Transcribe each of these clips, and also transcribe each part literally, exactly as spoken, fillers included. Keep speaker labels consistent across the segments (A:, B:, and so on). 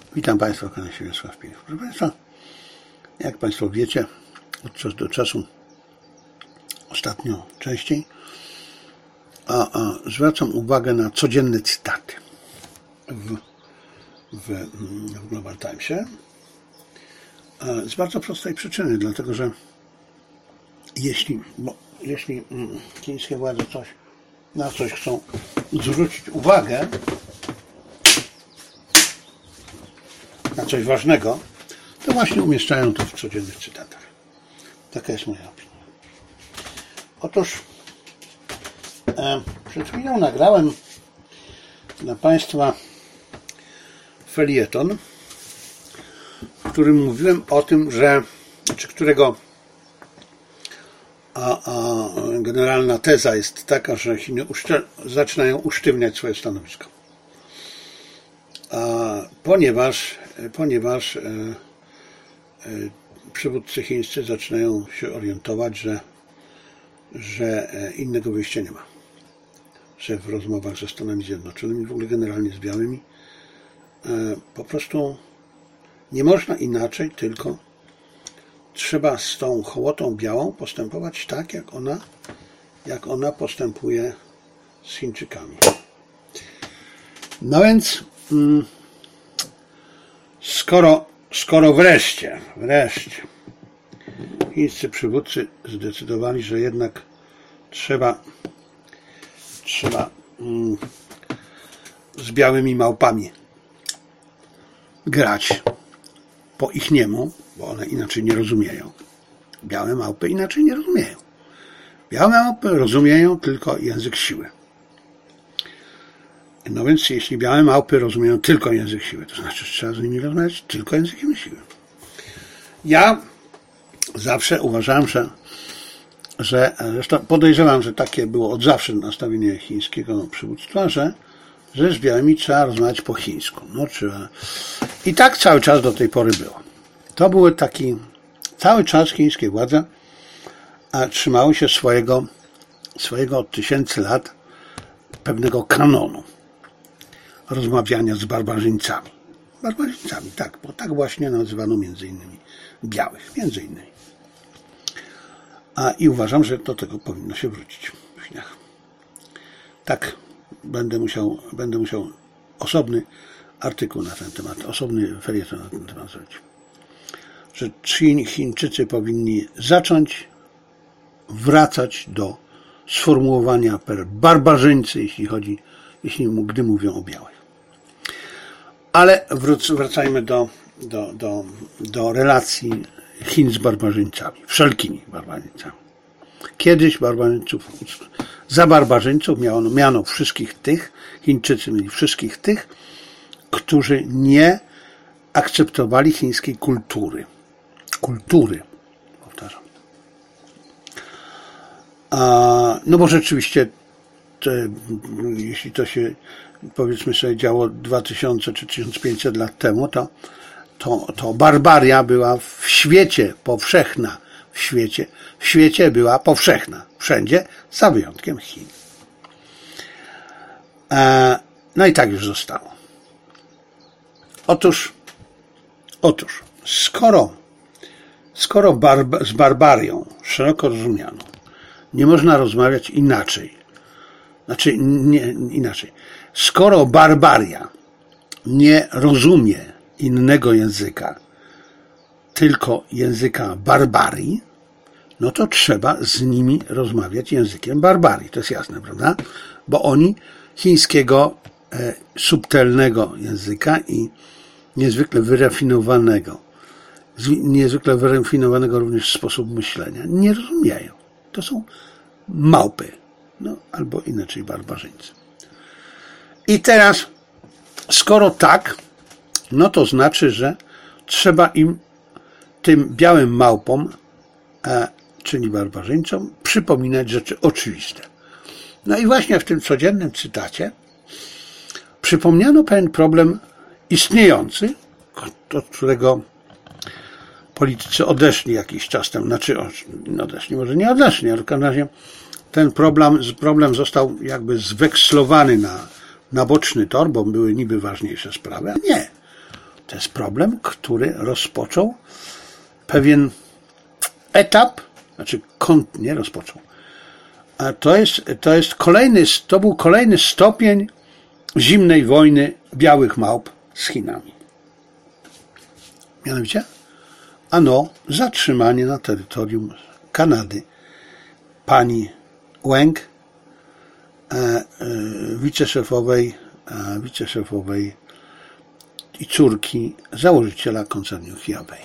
A: Witam Państwa w kanale Wiesław Pieniów. Proszę Państwa, jak Państwo wiecie, od czasu do czasu, ostatnio częściej, a, a zwracam uwagę na codzienne cytaty w, w, w Global Timesie. Z bardzo prostej przyczyny, dlatego że jeśli, bo jeśli chińskie władze coś, na coś chcą zwrócić uwagę, na coś ważnego, to właśnie umieszczają to w codziennych cytatach. Taka jest moja opinia. Otóż e, przed chwilą nagrałem dla Państwa felieton, w którym mówiłem o tym, że, czy którego a, a generalna teza jest taka, że Chiny uszcze, zaczynają usztywniać swoje stanowisko. A ponieważ, ponieważ e, e, przywódcy chińscy zaczynają się orientować, że, że innego wyjścia nie ma. Że w rozmowach ze Stanami Zjednoczonymi, w ogóle generalnie z białymi, e, po prostu nie można inaczej, tylko trzeba z tą hołotą białą postępować tak, jak ona, jak ona postępuje z Chińczykami. No więc mm, skoro, skoro wreszcie, wreszcie chińscy przywódcy zdecydowali, że jednak trzeba, trzeba mm, z białymi małpami grać po ich niemu, bo one inaczej nie rozumieją. Białe małpy inaczej nie rozumieją. Białe małpy rozumieją tylko język siły. No więc jeśli białe małpy rozumieją tylko język siły, to znaczy, że trzeba z nimi rozmawiać tylko językiem siły. Ja zawsze uważałem, że, że zresztą podejrzewam, że takie było od zawsze nastawienie chińskiego przywództwa, że, że z białymi trzeba rozmawiać po chińsku. No, trzeba. I tak cały czas do tej pory było. To były taki, cały czas chińskie władze a trzymały się swojego, swojego od tysięcy lat pewnego kanonu rozmawiania z barbarzyńcami. Barbarzyńcami, tak, bo tak właśnie nazywano między innymi białych, między innymi. A i uważam, że do tego powinno się wrócić w Chinach. Tak, będę musiał, będę musiał osobny artykuł na ten temat, osobny felieton na ten temat zrobić. Że Chińczycy powinni zacząć wracać do sformułowania per barbarzyńcy, jeśli chodzi, jeśli gdy mówią o białych. Ale wróc, wracajmy do, do, do, do relacji Chin z barbarzyńcami, wszelkimi barbarzyńcami. Kiedyś barbarzyńców, za barbarzyńców miano, miano wszystkich tych, Chińczycy mieli wszystkich tych, którzy nie akceptowali chińskiej kultury. Kultury, powtarzam. A, no bo rzeczywiście, te, jeśli to się, powiedzmy sobie, działo dwa tysiące czy tysiąc pięćset lat temu, to, to, to barbaria była w świecie powszechna. W świecie, w świecie była powszechna. Wszędzie, za wyjątkiem Chin. A, no i tak już zostało. Otóż, otóż, skoro, skoro barba, z barbarią, szeroko rozumianą, nie można rozmawiać inaczej, znaczy nie, inaczej, skoro barbaria nie rozumie innego języka, tylko języka barbarii, no to trzeba z nimi rozmawiać językiem barbarii, to jest jasne, prawda? Bo oni chińskiego e, subtelnego języka i niezwykle wyrafinowanego, niezwykle wyrafinowanego również sposób myślenia nie rozumieją. To są małpy, no albo inaczej barbarzyńcy. I teraz, skoro tak, no to znaczy, że trzeba im, tym białym małpom, e, czyli barbarzyńcom, przypominać rzeczy oczywiste. No i właśnie w tym codziennym cytacie przypomniano pewien problem istniejący, od którego politycy odeszli jakiś czas temu, znaczy odeszli, może nie odeszli, ale w każdym razie ten problem, problem został jakby zwekslowany na, na boczny tor, bo były niby ważniejsze sprawy, a nie. To jest problem, który rozpoczął pewien etap, znaczy kąt nie rozpoczął. A to jest, to jest kolejny, to był kolejny stopień zimnej wojny białych małp z Chinami. Mianowicie, ano zatrzymanie na terytorium Kanady pani Wang, e, e, wiceszefowej, e, wiceszefowej i córki założyciela koncernu Huawei.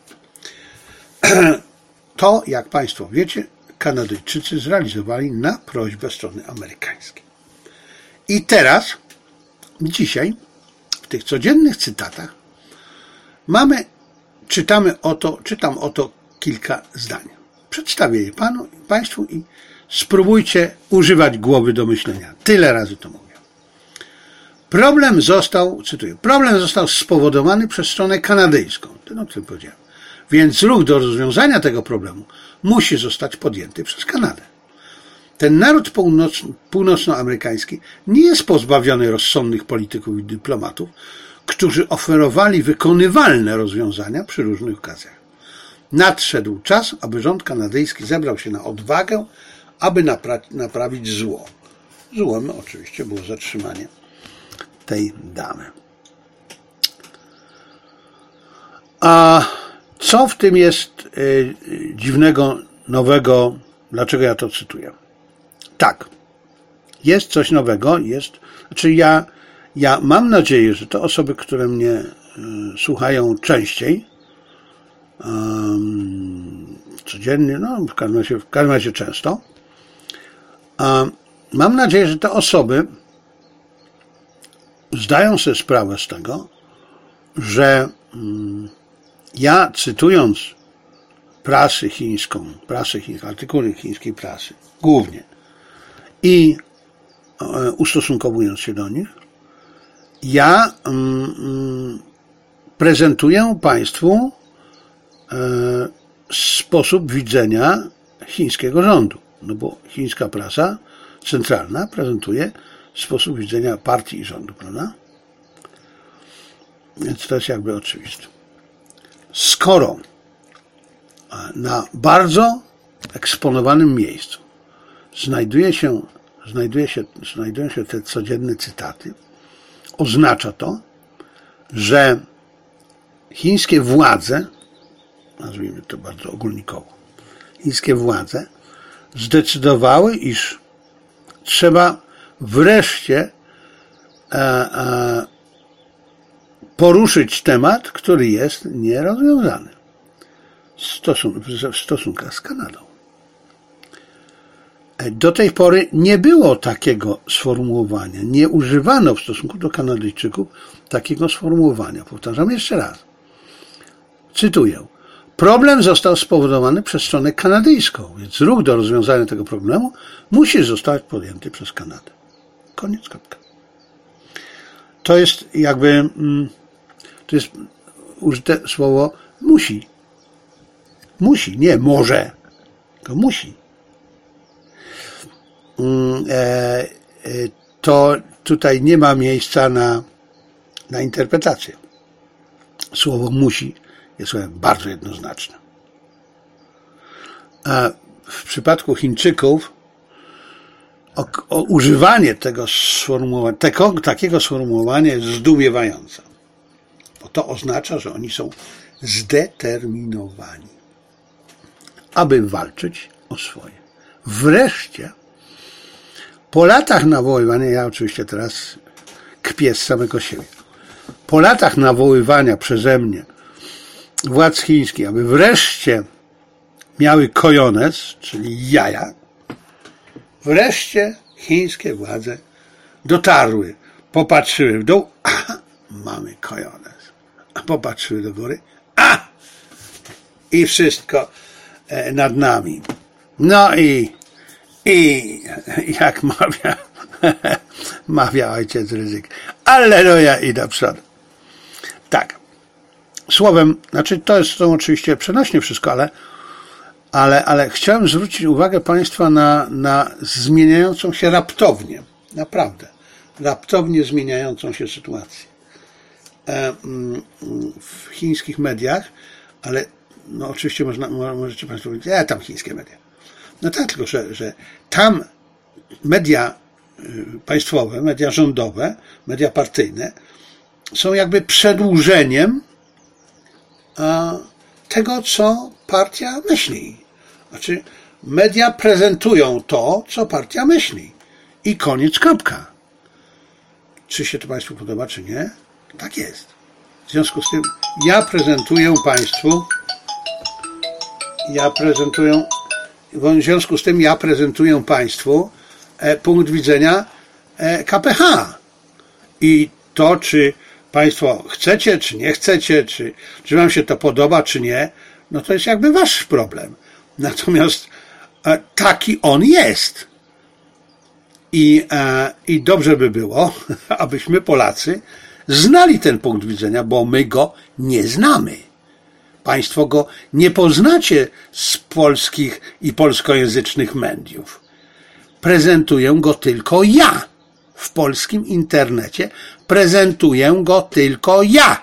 A: To, jak Państwo wiecie, Kanadyjczycy zrealizowali na prośbę strony amerykańskiej. I teraz, dzisiaj, w tych codziennych cytatach mamy, czytamy oto, czytam oto kilka zdań. Przedstawię je Panu, Państwu i spróbujcie używać głowy do myślenia. Tyle razy to mówię. Problem został, cytuję, problem został spowodowany przez stronę kanadyjską, ten o którym powiedziałem. Więc ruch do rozwiązania tego problemu musi zostać podjęty przez Kanadę. Ten naród północno, północnoamerykański nie jest pozbawiony rozsądnych polityków i dyplomatów, którzy oferowali wykonywalne rozwiązania przy różnych okazjach. Nadszedł czas, aby rząd kanadyjski zebrał się na odwagę, aby napra- naprawić zło. Złem oczywiście było zatrzymanie tej damy. A co w tym jest y, dziwnego, nowego? Dlaczego ja to cytuję? Tak, jest coś nowego, jest, znaczy ja, ja mam nadzieję, że te osoby, które mnie y, słuchają częściej, um, codziennie, no w każdym razie, w każdym razie często, um, mam nadzieję, że te osoby zdają sobie sprawę z tego, że um, ja cytując prasę chińską, prasę chińską, artykuły chińskiej prasy, głównie, i e, ustosunkowując się do nich, ja mm, prezentuję Państwu e, sposób widzenia chińskiego rządu. No bo chińska prasa centralna prezentuje sposób widzenia partii i rządu, prawda? Więc to jest jakby oczywiste. Skoro na bardzo eksponowanym miejscu znajduje się, znajduje się, znajdują się te codzienne cytaty, oznacza to, że chińskie władze, nazwijmy to bardzo ogólnikowo, chińskie władze zdecydowały, iż trzeba wreszcie e, e, poruszyć temat, który jest nierozwiązany w stosunkach z Kanadą. Do tej pory nie było takiego sformułowania, nie używano w stosunku do Kanadyjczyków takiego sformułowania. Powtarzam jeszcze raz. Cytuję. Problem został spowodowany przez stronę kanadyjską, więc ruch do rozwiązania tego problemu musi zostać podjęty przez Kanadę. Koniec, kropka. To jest jakby, to jest użyte słowo musi. Musi, nie może, tylko musi. To tutaj nie ma miejsca na, na interpretację. Słowo musi jest słowem bardzo jednoznaczne. A w przypadku Chińczyków o, o używanie tego sformułowania, tego, takiego sformułowania jest zdumiewające. Bo to oznacza, że oni są zdeterminowani, aby walczyć o swoje. Wreszcie, po latach nawoływania, ja oczywiście teraz kpię z samego siebie, po latach nawoływania przeze mnie władz chińskich, aby wreszcie miały kojonez, czyli jaja, wreszcie chińskie władze dotarły, popatrzyły w dół, a, mamy kojonez, a popatrzyły do góry, a, i wszystko nad nami. No i, i jak mawia, mawia ojciec Rydzyk, alleluja i do przodu. Tak. Słowem, znaczy to jest to oczywiście przenośnie wszystko, ale, ale, ale chciałem zwrócić uwagę Państwa na, na zmieniającą się raptownie, naprawdę, raptownie zmieniającą się sytuację w chińskich mediach, ale no oczywiście można, możecie Państwo powiedzieć, ja tam chińskie media. No tak, tylko że, że tam media państwowe, media rządowe, media partyjne są jakby przedłużeniem tego, co partia myśli. Znaczy, media prezentują to, co partia myśli. I koniec, kropka. Czy się to Państwu podoba, czy nie? Tak jest. W związku z tym ja prezentuję Państwu ja prezentuję w związku z tym ja prezentuję Państwu punkt widzenia K P H. I to, czy Państwo chcecie, czy nie chcecie, czy, czy Wam się to podoba, czy nie, no to jest jakby Wasz problem. Natomiast taki on jest. I, i dobrze by było, abyśmy Polacy znali ten punkt widzenia, bo my go nie znamy. Państwo go nie poznacie z polskich i polskojęzycznych mediów. Prezentuję go tylko ja. W polskim internecie prezentuję go tylko ja.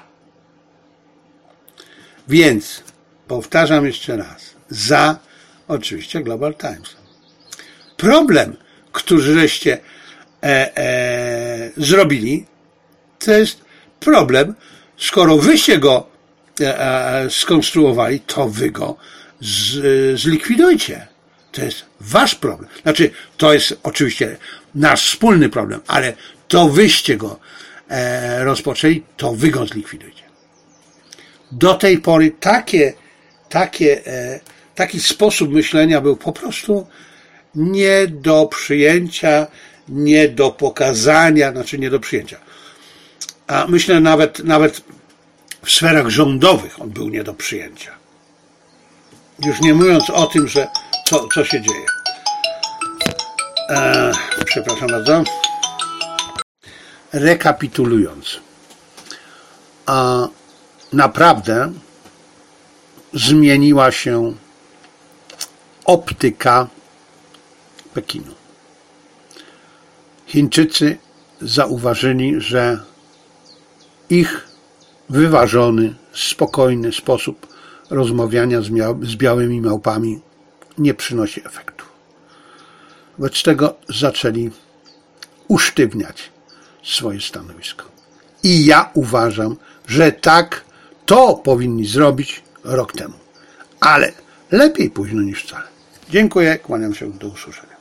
A: Więc powtarzam jeszcze raz. Za oczywiście Global Times. Problem, który żeście e, e, zrobili, to jest problem, skoro wyście go e, e, skonstruowali, to wy go z, e, zlikwidujcie. To jest wasz problem. Znaczy, to jest oczywiście nasz wspólny problem, ale to wyście go e, rozpoczęli, to wy go zlikwidujcie. Do tej pory takie, takie, e, taki sposób myślenia był po prostu nie do przyjęcia, nie do pokazania, znaczy nie do przyjęcia. A myślę nawet, nawet w sferach rządowych on był nie do przyjęcia. Już nie mówiąc o tym, że co, co się dzieje. E, przepraszam bardzo. Rekapitulując. A naprawdę zmieniła się optyka Pekinu. Chińczycy zauważyli, że ich wyważony, spokojny sposób rozmawiania z, mia- z białymi małpami nie przynosi efektu. Wobec tego zaczęli usztywniać swoje stanowisko. I ja uważam, że tak to powinni zrobić rok temu. Ale lepiej późno niż wcale. Dziękuję, kłaniam się, do usłyszenia.